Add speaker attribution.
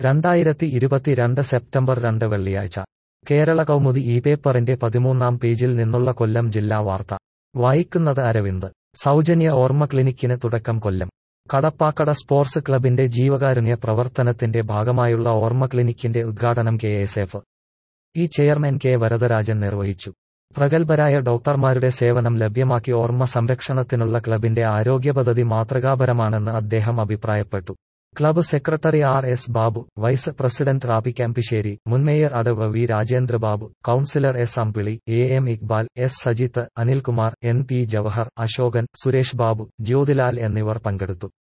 Speaker 1: 2022 September 2 വെള്ളിയാഴ്ച കേരള കൗമുദി ഈ പേപ്പറിന്റെ 13-ാം പേജിൽ നിന്നുള്ള കൊല്ലം ജില്ലാ വാർത്ത വായിക്കുന്നത് അരവിന്ദ്. സൗജന്യ ഓർമ്മ ക്ലിനിക്കിന് തുടക്കം കൊല്ലം. കടപ്പാക്കട സ്പോർട്സ് ക്ലബിന്റെ ജീവകാരുണ്യ പ്രവർത്തനത്തിന്റെ ഭാഗമായുള്ള ഓർമ്മ ക്ലിനിക്കിന്റെ ഉദ്ഘാടനം KSF ചെയർമാൻ കെ വരദരാജൻ നിർവഹിച്ചു. പ്രഗത്ഭരായ ഡോക്ടർമാരുടെ സേവനം ലഭ്യമാക്കി ഓർമ്മ സംരക്ഷണത്തിനുള്ള ക്ലബിന്റെ ആരോഗ്യ പദ്ധതി മാതൃകാപരമാണെന്ന് അദ്ദേഹം അഭിപ്രായപ്പെട്ടു. Club secretary RS Babu, vice president Rabi Kambissery, മുൻ മേയർ അടവ് V Rajendrababu, councillor S Ambili, AM Iqbal, S Sajith, Anilkumar, NP Jawahar, Ashokan, Suresh Babu, Jyothilal എന്നിവർ പങ്കെടുത്തു.